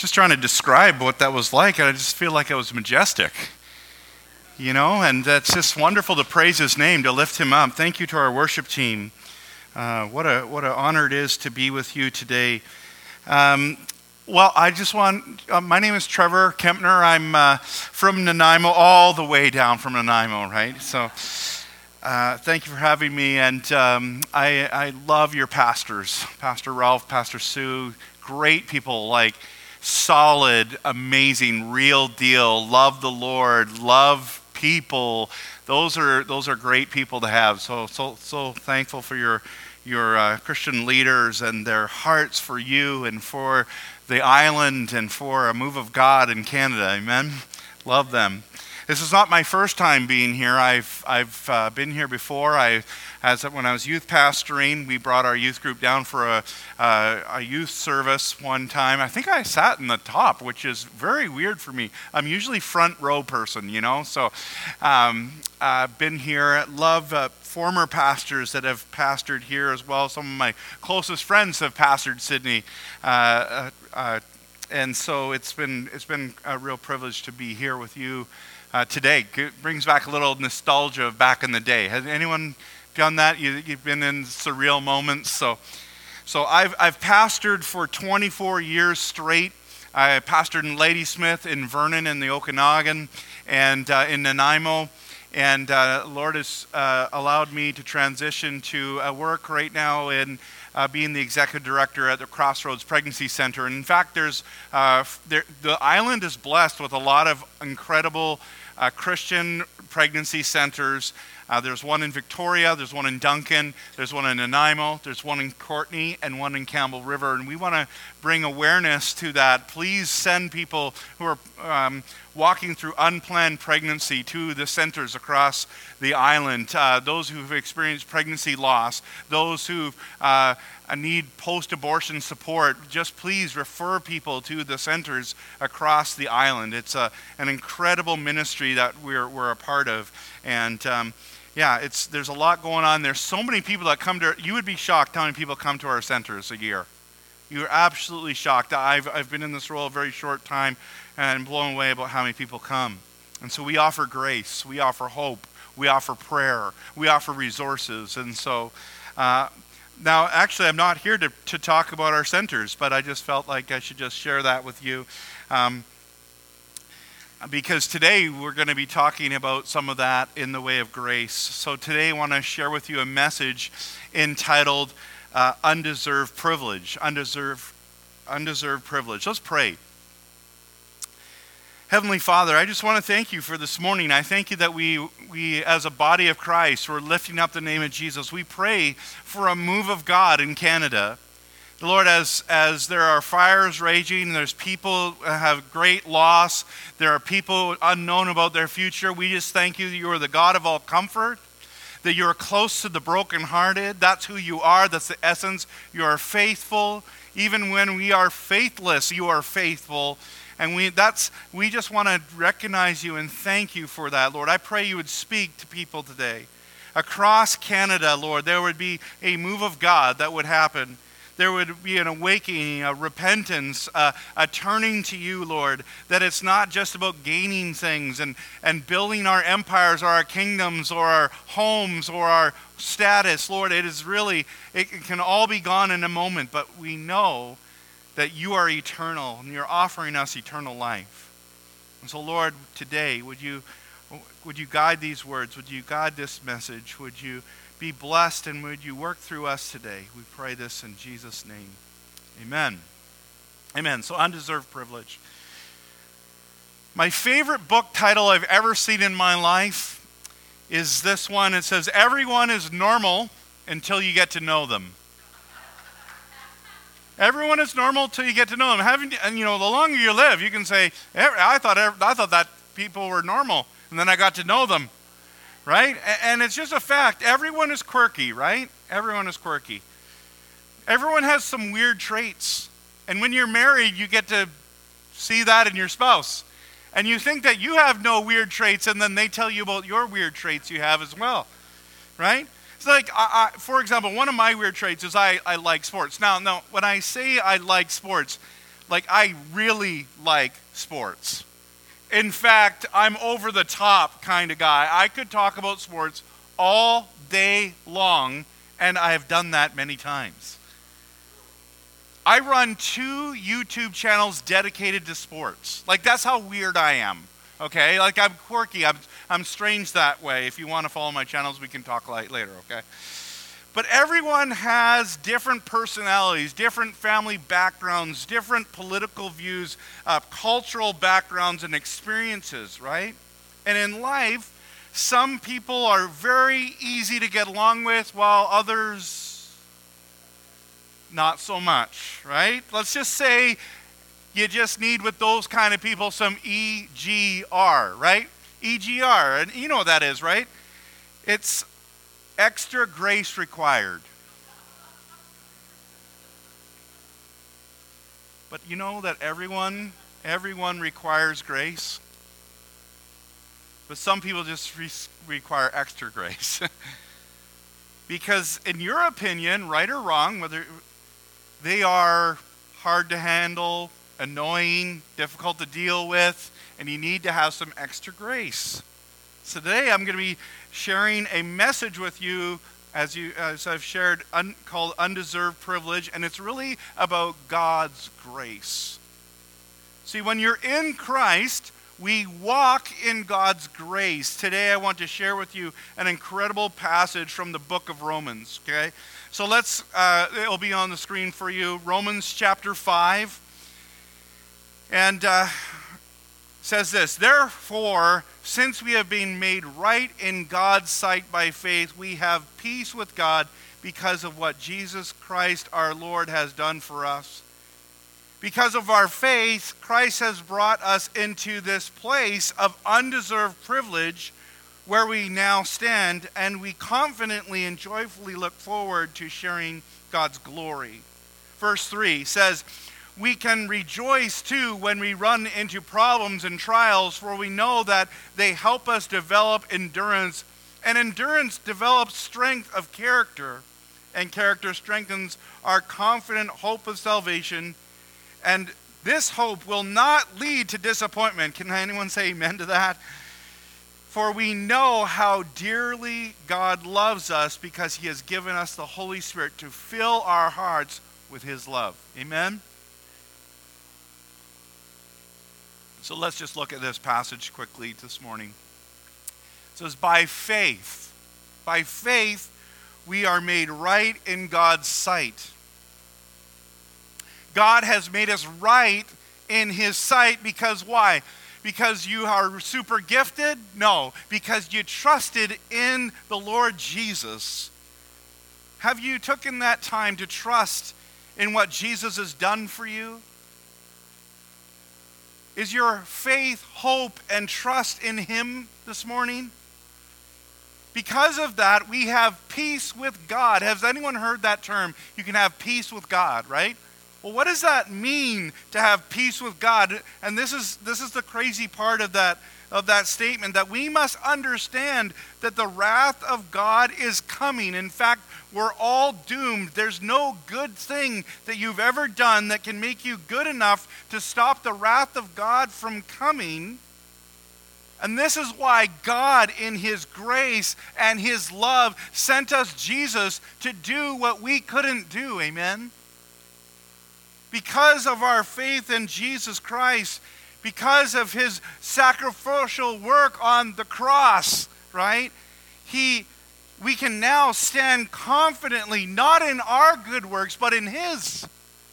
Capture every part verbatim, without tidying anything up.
Just trying to describe what that was like, and I just feel like it was majestic. You know, and it's just wonderful to praise his name, to lift him up. Thank you to our worship team. Uh, what a what an honor it is to be with you today. Um, well, I just want, uh, my name is Trevor Kempner. I'm uh, from Nanaimo, all the way down from Nanaimo, right? So uh, thank you for having me, and um, I, I love your pastors, Pastor Ralph, Pastor Sue, great people, like solid, amazing, real deal, love the Lord, love people. Those are those are great people to have. So so so thankful for your your uh, Christian leaders and their hearts for you and for the island and for a move of God in Canada. Amen. Love them. This is not my first time being here. I've I've uh, been here before. I, as when I was youth pastoring, we brought our youth group down for a uh, a youth service one time. I think I sat in the top, which is very weird for me. I'm usually front row person, you know. So, um, I've been here. Love uh, former pastors that have pastored here as well. Some of my closest friends have pastored Sydney. Uh, uh, uh, and so it's been it's been a real privilege to be here with you. Uh, today. It brings back a little nostalgia of back in the day. Has anyone done that? You, you've been in surreal moments. So, so I've I've pastored for twenty-four years straight. I pastored in Ladysmith, in Vernon, in the Okanagan, and uh, in Nanaimo. And uh, Lord has uh, allowed me to transition to uh, work right now in uh, being the executive director at the Crossroads Pregnancy Center. And in fact, there's uh, there, the island is blessed with a lot of incredible Uh, Christian pregnancy centers. Uh, there's one in Victoria, there's one in Duncan, there's one in Nanaimo, there's one in Courtenay, and one in Campbell River. And we want to bring awareness to that. Please send people who are um, walking through unplanned pregnancy to the centers across the island. Uh, those who've experienced pregnancy loss, those who uh, need post-abortion support, just please refer people to the centers across the island. It's a, an incredible ministry that we're we're a part of, and um, yeah, it's there's a lot going on. There's so many people that come to. You would be shocked how many people come to our centers a year. You're absolutely shocked. I've I've been in this role a very short time, and I'm blown away about how many people come. And so we offer grace, we offer hope, we offer prayer, we offer resources, and so. Uh, Now, actually, I'm not here to, to talk about our centers, but I just felt like I should just share that with you. Um, because today we're going to be talking about some of that in the way of grace. So today I want to share with you a message entitled uh, Undeserved Privilege. Undeserved, undeserved Privilege. Let's pray. Heavenly Father, I just want to thank you for this morning. I thank you that we, we as a body of Christ, we're lifting up the name of Jesus. We pray for a move of God in Canada. Lord, as, as there are fires raging, there's people who have great loss, there are people unknown about their future, we just thank you that you are the God of all comfort, that you are close to the brokenhearted. That's who you are. That's the essence. You are faithful. Even when we are faithless, you are faithful. And we that's we just want to recognize you and thank you for that, Lord. I pray you would speak to people today. Across Canada, Lord, there would be a move of God that would happen. There would be an awakening, a repentance, a, a turning to you, Lord, that it's not just about gaining things and, and building our empires or our kingdoms or our homes or our status. Lord, it is really, it, it can all be gone in a moment, but we know that you are eternal and you're offering us eternal life. And so, Lord, today, would you would you guide these words? Would you guide this message? Would you be blessed and would you work through us today? We pray this in Jesus' name. Amen. Amen. So, undeserved privilege. My favorite book title I've ever seen in my life is this one. It says, "Everyone is normal until you get to know them." Everyone is normal till you get to know them. Having, and you know, the longer you live, you can say, "I thought I thought that people were normal, and then I got to know them," right? And it's just a fact. Everyone is quirky, right? Everyone is quirky. Everyone has some weird traits, and when you're married, you get to see that in your spouse, and you think that you have no weird traits, and then they tell you about your weird traits you have as well, right? It's like, I, I, for example, one of my weird traits is I, I like sports. Now, no, when I say I like sports, Like, I really like sports. In fact, I'm over the top kind of guy. I could talk about sports all day long, and I have done that many times. I run two YouTube channels dedicated to sports. Like, that's how weird I am, okay? Like, I'm quirky. I'm, I'm strange that way. If you want to follow my channels, we can talk later, okay? But everyone has different personalities, different family backgrounds, different political views, uh, cultural backgrounds and experiences, right? And in life, some people are very easy to get along with, while others not so much, right? Let's just say you just need with those kind of people some E G R, right? E G R, and you know what that is, right? It's extra grace required. But you know that everyone, everyone requires grace? But some people just re- require extra grace. Because in your opinion, right or wrong, whether they are hard to handle, annoying, difficult to deal with, and you need to have some extra grace. So today I'm going to be sharing a message with you, as you as I've shared, un, called Undeserved Privilege, and it's really about God's grace. See, when you're in Christ, we walk in God's grace. Today I want to share with you an incredible passage from the book of Romans, okay? So let's, uh, it'll be on the screen for you, Romans chapter five. And uh, says this, "Therefore, since we have been made right in God's sight by faith, we have peace with God because of what Jesus Christ our Lord has done for us. Because of our faith, Christ has brought us into this place of undeserved privilege where we now stand, and we confidently and joyfully look forward to sharing God's glory." Verse three says, "We can rejoice too when we run into problems and trials, for we know that they help us develop endurance, and endurance develops strength of character, and character strengthens our confident hope of salvation. And this hope will not lead to disappointment." Can anyone say amen to that? "For we know how dearly God loves us because he has given us the Holy Spirit to fill our hearts with his love." Amen? So let's just look at this passage quickly this morning. It says, by faith, by faith, we are made right in God's sight. God has made us right in his sight because why? Because you are super gifted? No, because you trusted in the Lord Jesus. Have you taken that time to trust in what Jesus has done for you? Is your faith, hope, and trust in him this morning? Because of that, we have peace with God. Has anyone heard that term? You can have peace with God, right? Well, what does that mean to have peace with God? And this is this is the crazy part of that of that statement, that we must understand that the wrath of God is coming. In fact, we're all doomed. There's no good thing that you've ever done that can make you good enough to stop the wrath of God from coming. And this is why God, in his grace and his love, sent us Jesus to do what we couldn't do. Amen? Because of our faith in Jesus Christ, because of his sacrificial work on the cross, right? He, we can now stand confidently, not in our good works, but in his.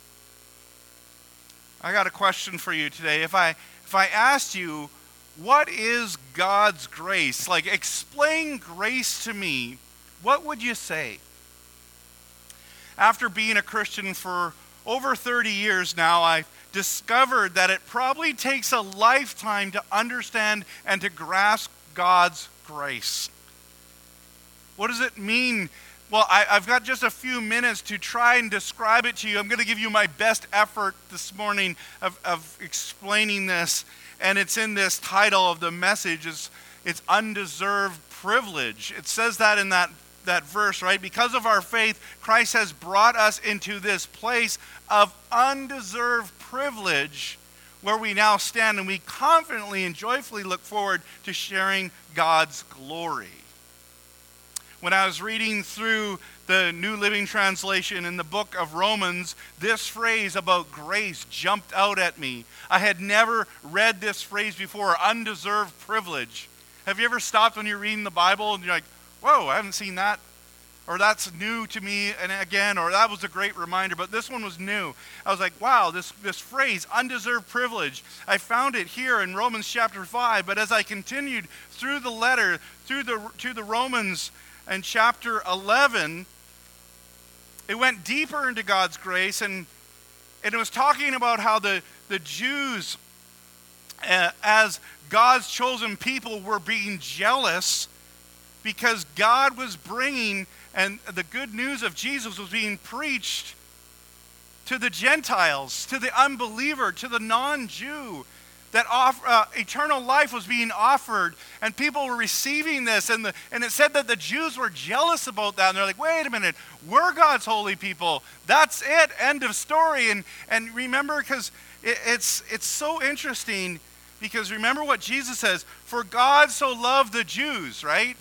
I got a question for you today. If I if I asked you, what is God's grace? Like, explain grace to me, what would you say? After being a Christian for over thirty years now, I discovered that it probably takes a lifetime to understand and to grasp God's grace. What does it mean? Well, I, I've got just a few minutes to try and describe it to you. I'm going to give you my best effort this morning of, of explaining this, and it's in this title of the message. It's, it's Undeserved Privilege. It says that in that that verse, right? Because of our faith, Christ has brought us into this place of undeserved privilege where we now stand, and we confidently and joyfully look forward to sharing God's glory. When I was reading through the New Living Translation in the book of Romans, this phrase about grace jumped out at me. I had never read this phrase before, undeserved privilege. Have you ever stopped when you're reading the Bible and you're like, whoa, I haven't seen that? Or that's new to me, and again, or that was a great reminder, but this one was new. I was like, wow, this, this phrase, undeserved privilege, I found it here in Romans chapter five, but as I continued through the letter, through the to the Romans and chapter eleven, it went deeper into God's grace, and, and it was talking about how the, the Jews, uh, as God's chosen people, were being jealous because God was bringing, and the good news of Jesus was being preached to the Gentiles, to the unbeliever, to the non-Jew. That off, uh, eternal life was being offered, and people were receiving this, and the, and it said that the Jews were jealous about that, and they're like, wait a minute, we're God's holy people. That's it, end of story. And and remember, because it, it's it's so interesting, because remember what Jesus says, for God so loved the Jews, right?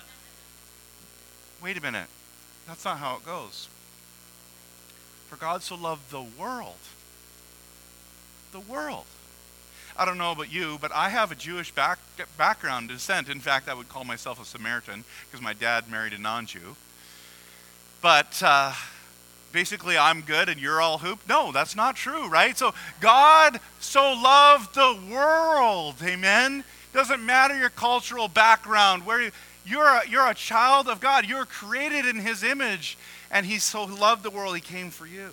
Wait a minute, that's not how it goes. For God so loved the world. The world. I don't know about you, but I have a Jewish back, background, descent. In fact, I would call myself a Samaritan because my dad married a non-Jew. But uh, basically, I'm good and you're all hoop. No, that's not true, right? So God so loved the world, amen? Doesn't matter your cultural background, where you, you're a, you're a child of God. You're created in His image, and He so loved the world, He came for you.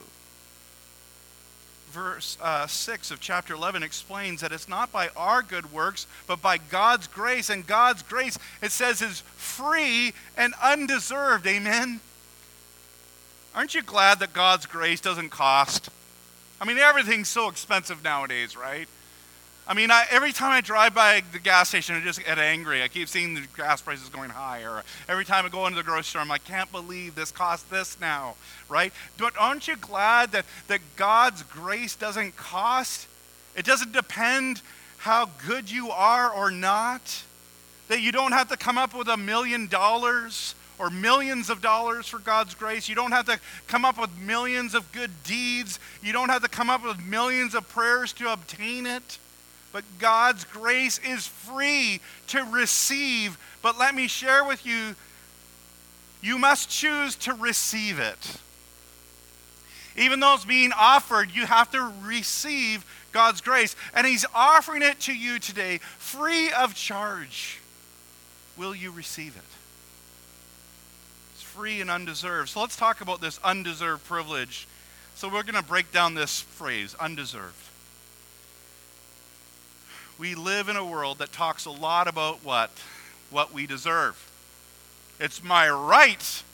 Verse uh, six of chapter eleven explains that it's not by our good works, but by God's grace. And God's grace, it says, is free and undeserved. Amen? Aren't you glad that God's grace doesn't cost? I mean, everything's so expensive nowadays, right? I mean, I, every time I drive by the gas station, I just get angry. I keep seeing the gas prices going higher. Every time I go into the grocery store, I'm like, can't believe this costs this now, right? But aren't you glad that, that God's grace doesn't cost? It doesn't depend how good you are or not. That you don't have to come up with a million dollars or millions of dollars for God's grace. You don't have to come up with millions of good deeds. You don't have to come up with millions of prayers to obtain it. But God's grace is free to receive. But let me share with you, you must choose to receive it. Even though it's being offered, you have to receive God's grace. And He's offering it to you today, free of charge. Will you receive it? It's free and undeserved. So let's talk about this undeserved privilege. So we're going to break down this phrase, undeserved. We live in a world that talks a lot about what? What we deserve. It's my right.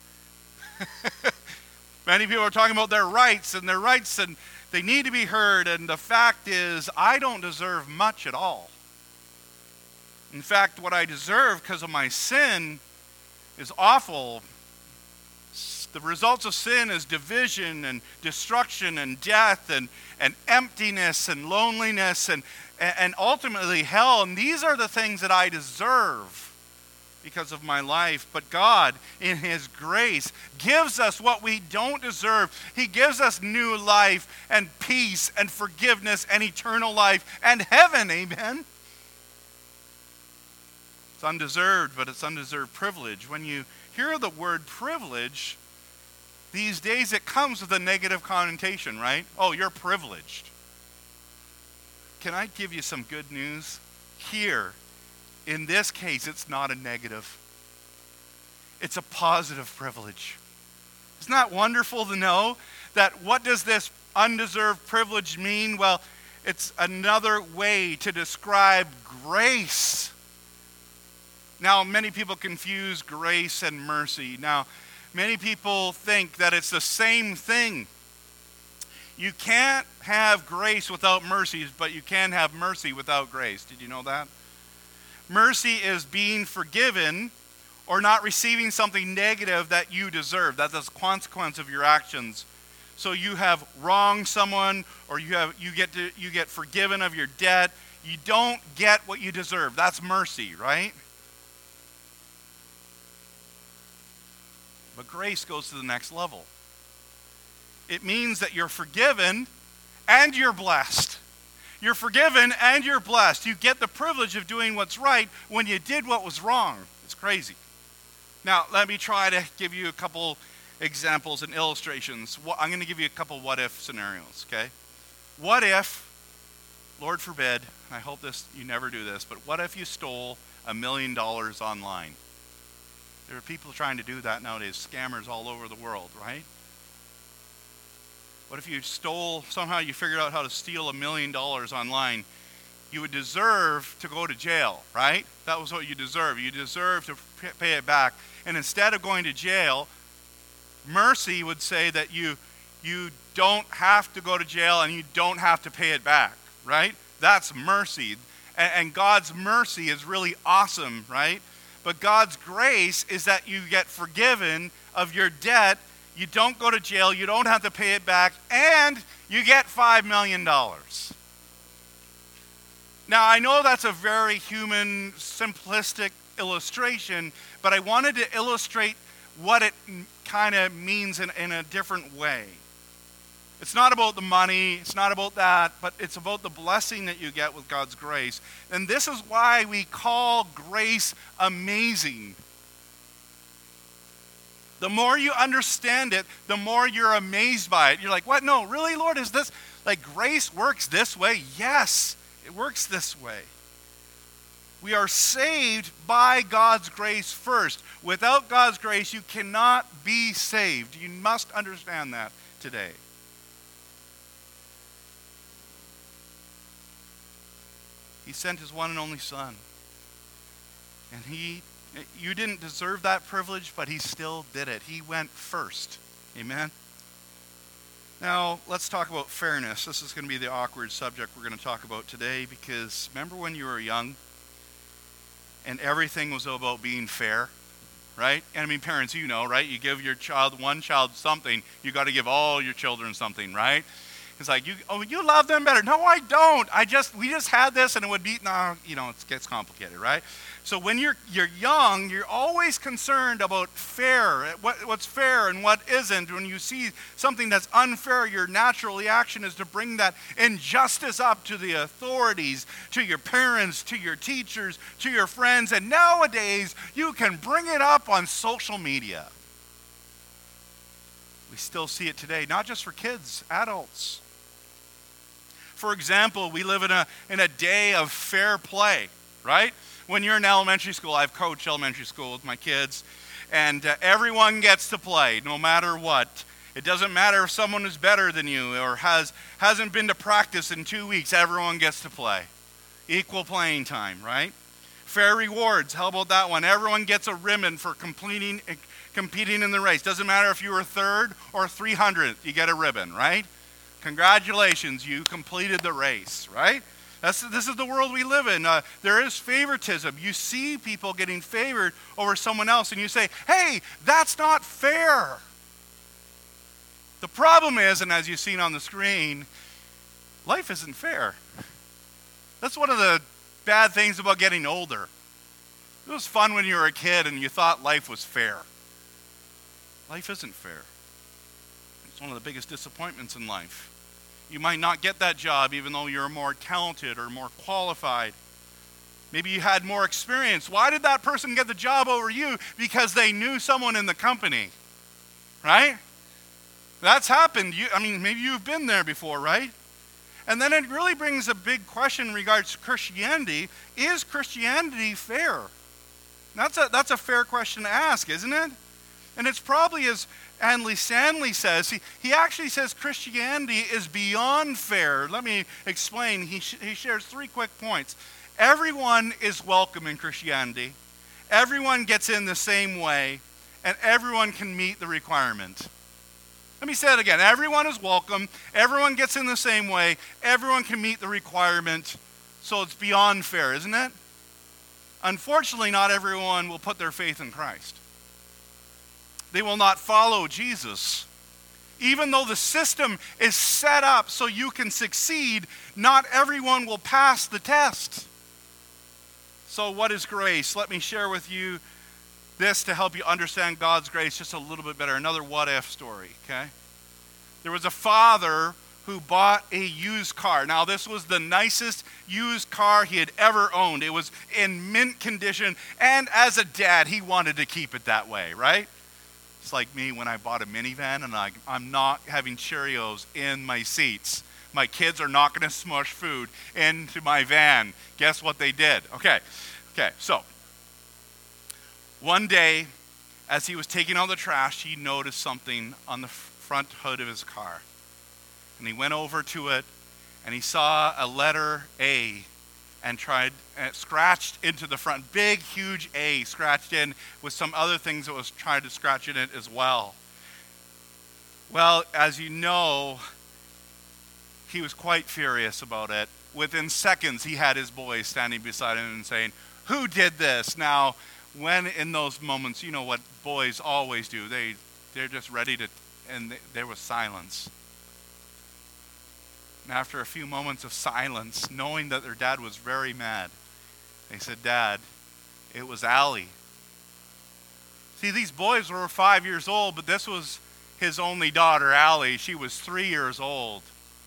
Many people are talking about their rights and their rights, and they need to be heard. And the fact is, I don't deserve much at all. In fact, what I deserve because of my sin is awful. The results of sin is division and destruction and death and, and emptiness and loneliness and, and ultimately hell. And these are the things that I deserve because of my life. But God, in His grace, gives us what we don't deserve. He gives us new life and peace and forgiveness and eternal life and heaven. Amen? It's undeserved, but it's undeserved privilege. When you hear the word privilege, these days it comes with a negative connotation, right? Oh, you're privileged. Can I give you some good news? Here, in this case, it's not a negative. It's a positive privilege. Isn't that wonderful to know that what does this undeserved privilege mean? Well, it's another way to describe grace. Now, many people confuse grace and mercy. Now, many people think that it's the same thing. You can't have grace without mercy, but you can have mercy without grace. Did you know that? Mercy is being forgiven or not receiving something negative that you deserve. That's the consequence of your actions. So you have wronged someone, or you have you get to, you get forgiven of your debt. You don't get what you deserve. That's mercy, right? But grace goes to the next level. It means that you're forgiven and you're blessed. You're forgiven and you're blessed. You get the privilege of doing what's right when you did what was wrong. It's crazy. Now, let me try to give you a couple examples and illustrations. I'm going to give you a couple what-if scenarios, okay? What if, Lord forbid, I hope this you never do this, but what if you stole a million dollars online? There are people trying to do that nowadays, scammers all over the world, right? What if you stole, somehow you figured out how to steal a million dollars online? You would deserve to go to jail, right? That was what you deserve. You deserve to pay it back. And instead of going to jail, mercy would say that you you don't have to go to jail and you don't have to pay it back, right? That's mercy. And, and God's mercy is really awesome, right? But God's grace is that you get forgiven of your debt. You don't go to jail, you don't have to pay it back, and you get five million dollars. Now, I know that's a very human, simplistic illustration, but I wanted to illustrate what it kind of means in, in a different way. It's not about the money, it's not about that, but it's about the blessing that you get with God's grace. And this is why we call grace amazing. The more you understand it, the more you're amazed by it. You're like, what? No, really, Lord? Is this, like, grace works this way? Yes, it works this way. We are saved by God's grace first. Without God's grace, you cannot be saved. You must understand that today. He sent his one and only Son. And he You didn't deserve that privilege, but he still did it. He went first. Amen? Now, let's talk about fairness. This is going to be the awkward subject we're going to talk about today, because remember when you were young and everything was about being fair, right? And I mean, parents, you know, right? You give your child, one child something, you got to give all your children something, right? It's like, you, oh, you love them better. No, I don't. I just, we just had this and it would be, no, you know, it gets complicated, right? So when you're you're young, you're always concerned about fair, what, what's fair and what isn't. When you see something that's unfair, your natural reaction is to bring that injustice up to the authorities, to your parents, to your teachers, to your friends. And nowadays, you can bring it up on social media. We still see it today, not just for kids, adults. For example, we live in a in a day of fair play, right? When you're in elementary school, I've coached elementary school with my kids, and uh, everyone gets to play, no matter what. It doesn't matter if someone is better than you or has hasn't been to practice in two weeks. Everyone gets to play. Equal playing time, right? Fair rewards. How about that one? Everyone gets a ribbon for completing competing in the race. Doesn't matter if you were third or three hundredth, you get a ribbon, right? Congratulations, you completed the race, right? That's, this is the world we live in. Uh, there is favoritism. You see people getting favored over someone else, and you say, hey, that's not fair. The problem is, and as you've seen on the screen, life isn't fair. That's one of the bad things about getting older. It was fun when you were a kid and you thought life was fair. Life isn't fair. It's one of the biggest disappointments in life. You might not get that job even though you're more talented or more qualified. Maybe you had more experience. Why did that person get the job over you? Because they knew someone in the company, right? That's happened. You, I mean, maybe you've been there before, right? And then it really brings a big question in regards to Christianity. Is Christianity fair? That's a, that's a fair question to ask, isn't it? And it's probably, as Andy Stanley says, he, he actually says Christianity is beyond fair. Let me explain. He, sh- he shares three quick points. Everyone is welcome in Christianity. Everyone gets in the same way, and everyone can meet the requirement. Let me say it again. Everyone is welcome. Everyone gets in the same way. Everyone can meet the requirement. So it's beyond fair, isn't it? Unfortunately, not everyone will put their faith in Christ. They will not follow Jesus. Even though the system is set up so you can succeed, not everyone will pass the test. So what is grace? Let me share with you this to help you understand God's grace just a little bit better. Another what-if story, okay? There was a father who bought a used car. Now, this was the nicest used car he had ever owned. It was in mint condition, and as a dad, he wanted to keep it that way, right? It's like me when I bought a minivan, and I, I'm not having Cheerios in my seats. My kids are not going to smush food into my van. Guess what they did? Okay, okay, so one day, as he was taking out the trash, he noticed something on the front hood of his car. And he went over to it, and he saw a letter A, and tried, and it scratched into the front. Big, huge A scratched in with some other things that was trying to scratch in it as well. Well, as you know, he was quite furious about it. Within seconds, he had his boys standing beside him and saying, "Who did this?" Now, when in those moments, you know what boys always do. They, they're just ready to, and they, there was silence. And after a few moments of silence, knowing that their dad was very mad, they said, "Dad, it was Allie." See, these boys were five years old, but this was his only daughter, Allie. She was three years old.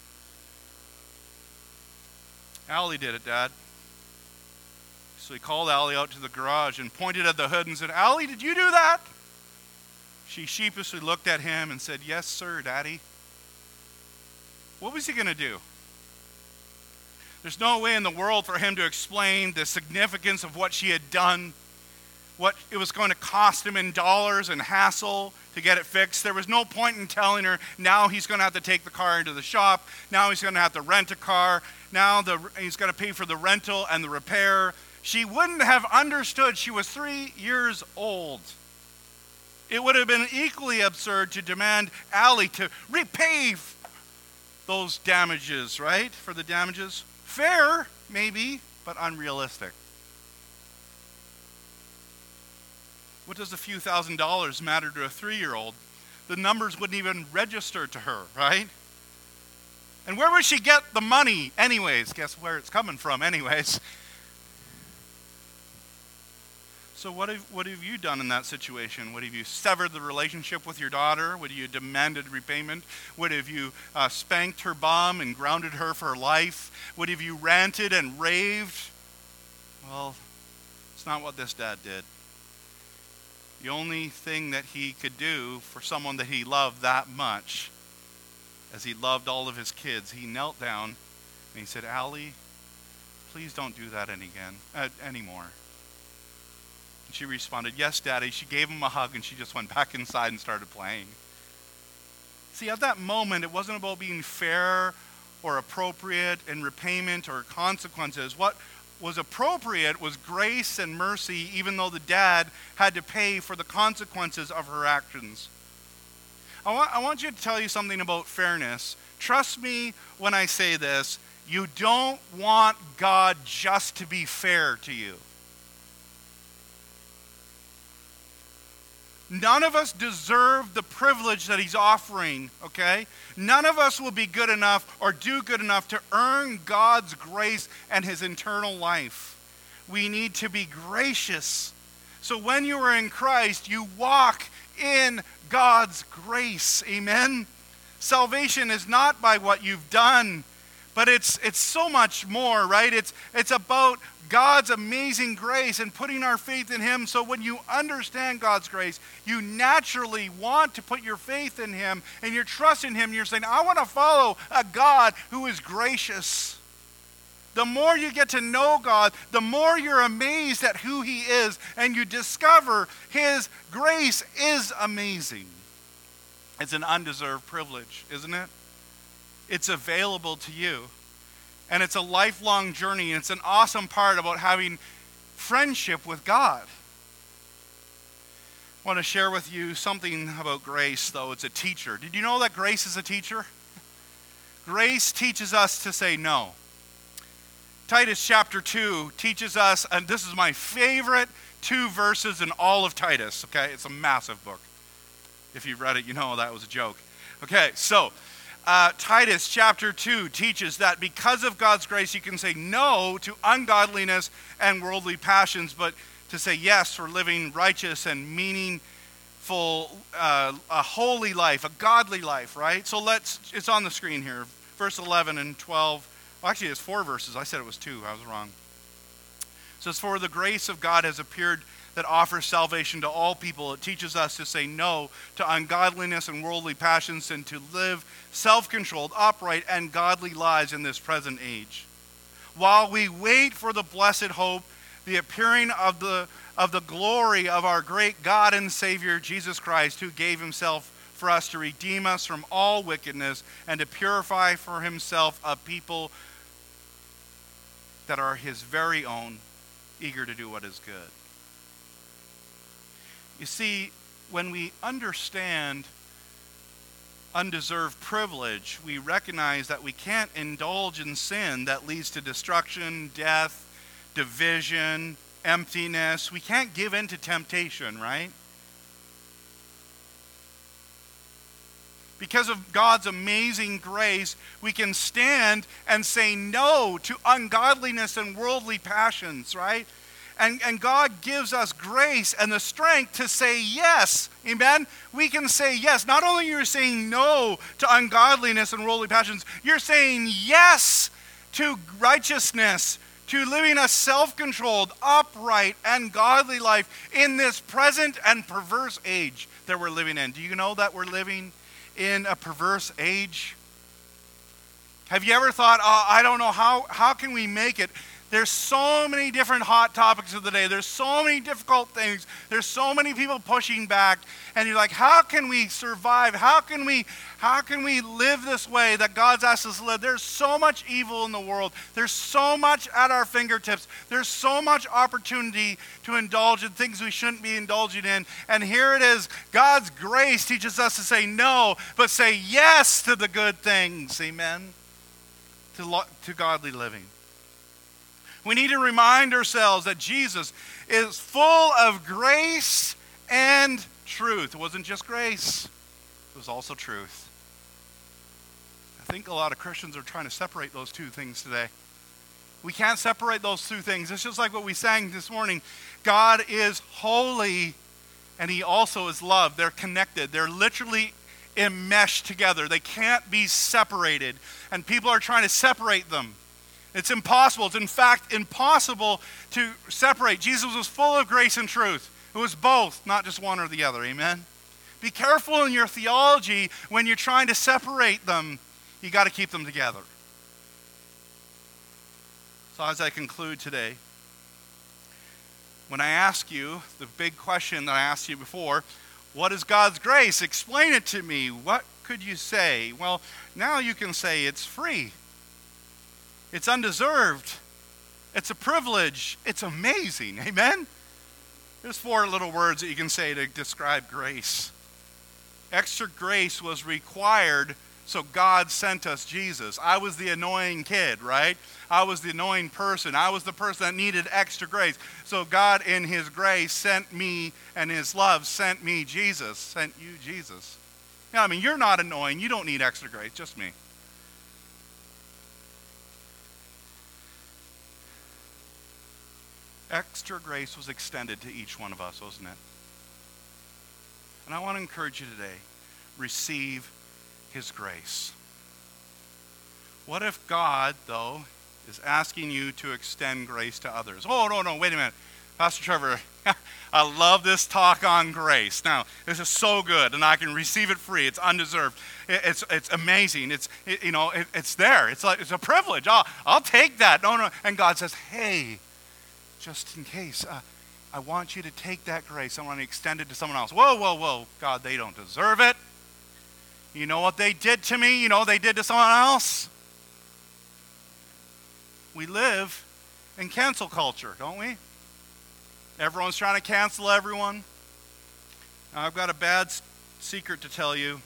"Allie did it, Dad." So he called Allie out to the garage and pointed at the hood and said, "Allie, did you do that?" She sheepishly looked at him and said, "Yes, sir, Daddy." What was he going to do? There's no way in the world for him to explain the significance of what she had done, what it was going to cost him in dollars and hassle to get it fixed. There was no point in telling her now he's going to have to take the car into the shop, now he's going to have to rent a car, now the, he's going to pay for the rental and the repair. She wouldn't have understood. She was three years old. It would have been equally absurd to demand Allie to repay those damages, right? For the damages. Fair, maybe, but unrealistic. What does a few thousand dollars matter to a three-year-old? The numbers wouldn't even register to her, right? And where would she get the money anyways? Guess where it's coming from anyways. So what have, what have you done in that situation? What have you severed the relationship with your daughter? Would you demanded repayment? Would have you uh, spanked her bum and grounded her for life? Would have you ranted and raved? Well, it's not what this dad did. The only thing that he could do for someone that he loved that much, as he loved all of his kids, he knelt down and he said, "Allie, please don't do that any again, uh, anymore." She responded, "Yes, Daddy." She gave him a hug and she just went back inside and started playing. See, at that moment, it wasn't about being fair or appropriate in repayment or consequences. What was appropriate was grace and mercy, even though the dad had to pay for the consequences of her actions. I want, I want you to tell you something about fairness. Trust me when I say this. You don't want God just to be fair to you. None of us deserve the privilege that he's offering, okay? None of us will be good enough or do good enough to earn God's grace and his eternal life. We need to be gracious. So when you are in Christ, you walk in God's grace, amen? Salvation is not by what you've done, but it's it's so much more, right? It's it's about God's amazing grace and putting our faith in him. So when you understand God's grace, you naturally want to put your faith in him and your trust in him. And you're saying, I want to follow a God who is gracious. The more you get to know God, the more you're amazed at who he is, and you discover his grace is amazing. It's an undeserved privilege, isn't it? It's available to you. And it's a lifelong journey, and it's an awesome part about having friendship with God. I want to share with you something about grace, though. It's a teacher. Did you know that grace is a teacher? Grace teaches us to say no. Titus chapter two teaches us, and this is my favorite two verses in all of Titus, okay? It's a massive book. If you've read it, you know that was a joke. Okay, so uh, Titus chapter two teaches that because of God's grace, you can say no to ungodliness and worldly passions, but to say yes for living righteous and meaningful, uh, a holy life, a godly life, right? So let's, it's on the screen here, verse eleven and twelve. Well, actually, it's four verses. I said it was two. I was wrong. It says, for the grace of God has appeared that offers salvation to all people. It teaches us to say no to ungodliness and worldly passions and to live self-controlled, upright, and godly lives in this present age, while we wait for the blessed hope, the appearing of the, of the glory of our great God and Savior, Jesus Christ, who gave himself for us to redeem us from all wickedness and to purify for himself a people that are his very own, eager to do what is good. You see, when we understand undeserved privilege, we recognize that we can't indulge in sin that leads to destruction, death, division, emptiness. We can't give in to temptation, right? Because of God's amazing grace, we can stand and say no to ungodliness and worldly passions, right? And, and God gives us grace and the strength to say yes. Amen? We can say yes. Not only are you saying no to ungodliness and worldly passions, you're saying yes to righteousness, to living a self-controlled, upright, and godly life in this present and perverse age that we're living in. Do you know that we're living in a perverse age? Have you ever thought, oh, I don't know, how, how can we make it? There's so many different hot topics of the day. There's so many difficult things. There's so many people pushing back. And you're like, how can we survive? How can we, how can we live this way that God's asked us to live? There's so much evil in the world. There's so much at our fingertips. There's so much opportunity to indulge in things we shouldn't be indulging in. And here it is. God's grace teaches us to say no, but say yes to the good things. Amen? To, lo- to godly living. We need to remind ourselves that Jesus is full of grace and truth. It wasn't just grace, it was also truth. I think a lot of Christians are trying to separate those two things today. We can't separate those two things. It's just like what we sang this morning. God is holy and he also is love. They're connected. They're literally enmeshed together. They can't be separated. And people are trying to separate them. It's impossible. It's in fact impossible to separate. Jesus was full of grace and truth. It was both, not just one or the other. Amen? Be careful in your theology when you're trying to separate them. You got to keep them together. So as I conclude today, when I ask you the big question that I asked you before, what is God's grace? Explain it to me. What could you say? Well, now you can say it's free. It's undeserved. It's a privilege. It's amazing. Amen? There's four little words that you can say to describe grace. Extra grace was required, so God sent us Jesus. I was the annoying kid, right? I was the annoying person. I was the person that needed extra grace. So God, in his grace, sent me, and his love sent me Jesus, sent you Jesus. Yeah, I mean, you're not annoying. You don't need extra grace, just me. Extra grace was extended to each one of us, wasn't it? And I want to encourage you today, receive his grace. What if God, though, is asking you to extend grace to others? Oh, no, no, wait a minute. Pastor Trevor, I love this talk on grace. Now, this is so good, and I can receive it free. It's undeserved. It's it's amazing. It's it, you know it, it's there. It's like it's a privilege. I'll I'll take that. No, no. And God says, hey, just in case, uh, I want you to take that grace. I want to extend it to someone else. Whoa, whoa, whoa. God, they don't deserve it. You know what they did to me? You know what they did to someone else? We live in cancel culture, don't we? Everyone's trying to cancel everyone. Now, I've got a bad secret to tell you.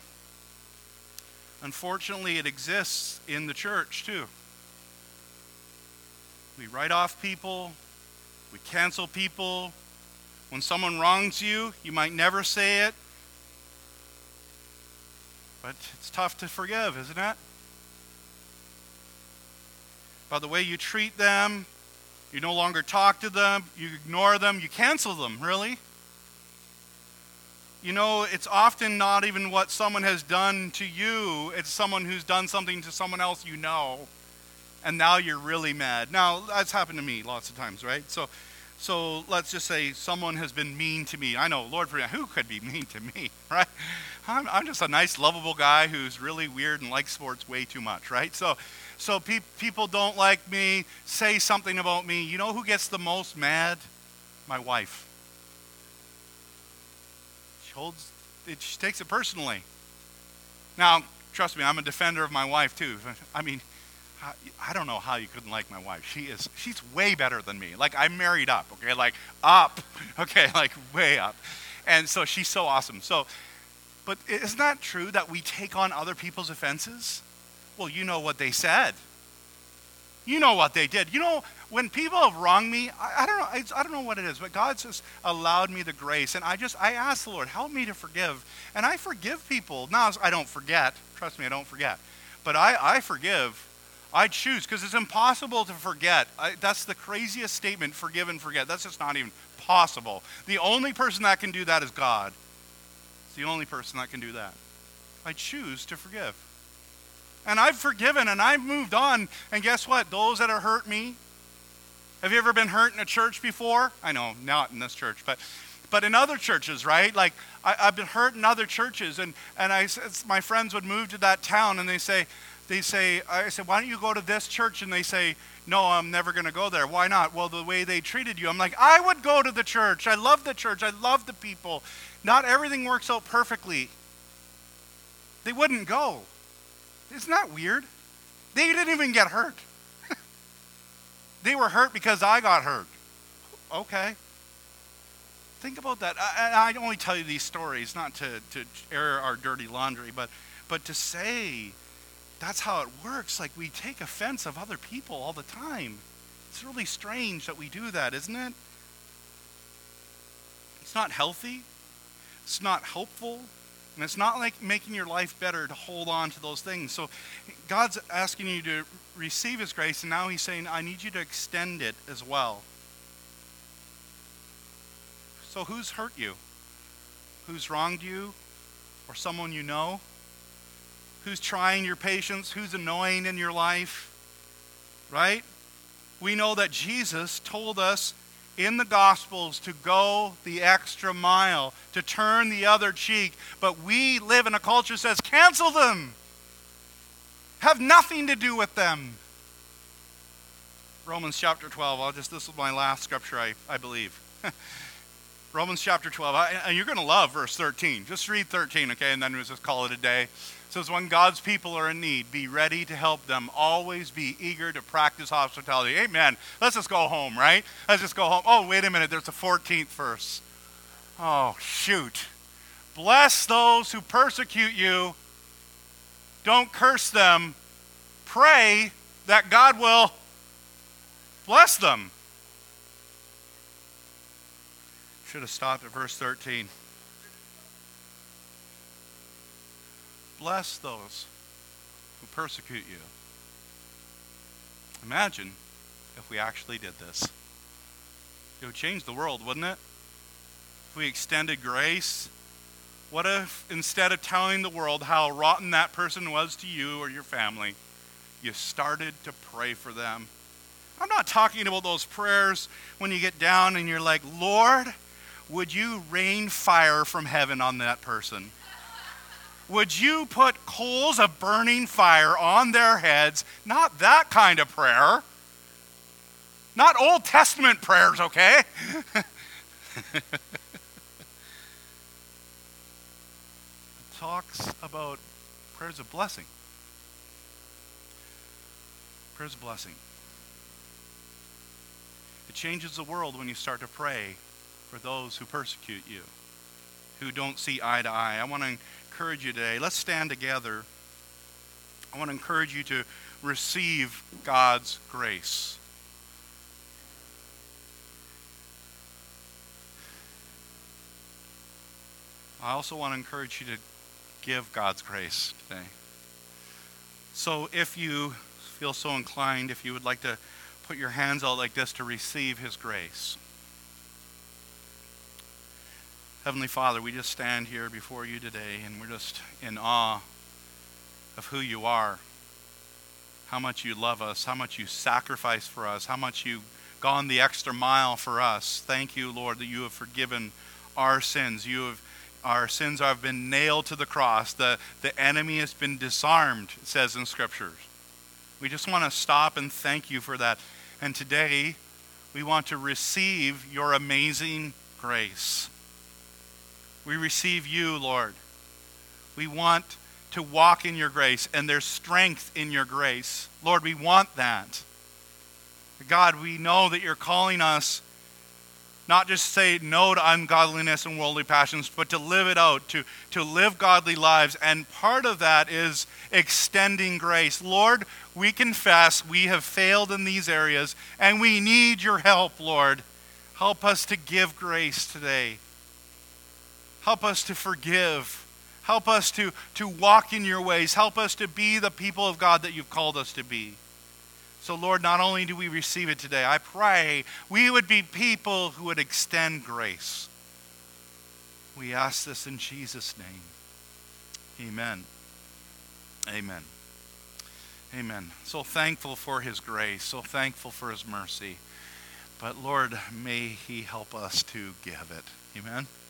Unfortunately, it exists in the church, too. We write off people. We cancel people. When someone wrongs you, you might never say it. But it's tough to forgive, isn't it? By the way you treat them, you no longer talk to them, you ignore them, you cancel them, really. You know, it's often not even what someone has done to you, it's someone who's done something to someone else you know, and now you're really mad. Now, that's happened to me lots of times, right? So so let's just say someone has been mean to me. I know, Lord, for who could be mean to me, right? I'm, I'm just a nice, lovable guy who's really weird and likes sports way too much, right? So so pe- people don't like me, say something about me. You know who gets the most mad? My wife. She holds it, she takes it personally. Now, trust me, I'm a defender of my wife too. I mean, I, I don't know how you couldn't like my wife. She is, she's way better than me. Like, I'm married up, okay? Like, up, okay? Like, way up. And so she's so awesome. So, but isn't that true that we take on other people's offenses? Well, you know what they said. You know what they did. You know, when people have wronged me, I, I don't know, I, I don't know what it is, but God's just allowed me the grace. And I just, I ask the Lord, help me to forgive. And I forgive people. Now, I don't forget. Trust me, I don't forget. But I, I forgive. I choose, because it's impossible to forget. I, that's the craziest statement, forgive and forget. That's just not even possible. The only person that can do that is God. It's the only person that can do that. I choose to forgive. And I've forgiven and I've moved on. And guess what? Those that have hurt me. Have you ever been hurt in a church before? I know, not in this church, but but in other churches, right? Like, I, I've been hurt in other churches. And, and I, my friends would move to that town and they say, They say, I said, why don't you go to this church? And they say, no, I'm never going to go there. Why not? Well, the way they treated you. I'm like, I would go to the church. I love the church. I love the people. Not everything works out perfectly. They wouldn't go. Isn't that weird? They didn't even get hurt. They were hurt because I got hurt. Okay. Think about that. I, I only tell you these stories, not to, to air our dirty laundry, but but to say, that's how it works. Like, we take offense of other people all the time. It's really strange that we do that, isn't it? It's not healthy. It's not helpful. And it's not like making your life better to hold on to those things. So God's asking you to receive his grace, and now he's saying, I need you to extend it as well. So who's hurt you? Who's wronged you? Or someone you know? Who's trying your patience? Who's annoying in your life? Right? We know that Jesus told us in the Gospels to go the extra mile, to turn the other cheek. But we live in a culture that says, cancel them. Have nothing to do with them. Romans chapter twelve. I'll just, this is my last scripture, I, I believe. Romans chapter twelve. I, and you're going to love verse thirteen. Just read thirteen, okay? And then we'll just call it a day. It says, when God's people are in need, be ready to help them. Always be eager to practice hospitality. Amen. Let's just go home, right? Let's just go home. Oh, wait a minute. There's a fourteenth verse. Oh, shoot. Bless those who persecute you. Don't curse them. Pray that God will bless them. Should have stopped at verse thirteen. Bless those who persecute you. Imagine if we actually did this. It would change the world, wouldn't it? If we extended grace. What if instead of telling the world how rotten that person was to you or your family, you started to pray for them? I'm not talking about those prayers when you get down and you're like, Lord, would you rain fire from heaven on that person? Would you put coals of burning fire on their heads? Not that kind of prayer. Not Old Testament prayers, okay? It talks about prayers of blessing. Prayers of blessing. It changes the world when you start to pray for those who persecute you, who don't see eye to eye. I want to encourage you today. Let's stand together. I want to encourage you to receive God's grace. I also want to encourage you to give God's grace today. So if you feel so inclined, if you would like to put your hands out like this to receive his grace. Heavenly Father, we just stand here before you today, and we're just in awe of who you are, how much you love us, how much you sacrifice for us, how much you've gone the extra mile for us. Thank you, Lord, that you have forgiven our sins. You have Our sins have been nailed to the cross. The, the enemy has been disarmed, it says in Scriptures. We just want to stop and thank you for that. And today, we want to receive your amazing grace. We receive you, Lord. We want to walk in your grace, and there's strength in your grace. Lord, we want that. God, we know that you're calling us not just say no to ungodliness and worldly passions, but to live it out, to, to live godly lives. And part of that is extending grace. Lord, we confess we have failed in these areas, and we need your help, Lord. Help us to give grace today. Help us to forgive. Help us to, to walk in your ways. Help us to be the people of God that you've called us to be. So, Lord, not only do we receive it today, I pray we would be people who would extend grace. We ask this in Jesus' name. Amen. Amen. Amen. So thankful for his grace, so thankful for his mercy. But, Lord, may he help us to give it. Amen.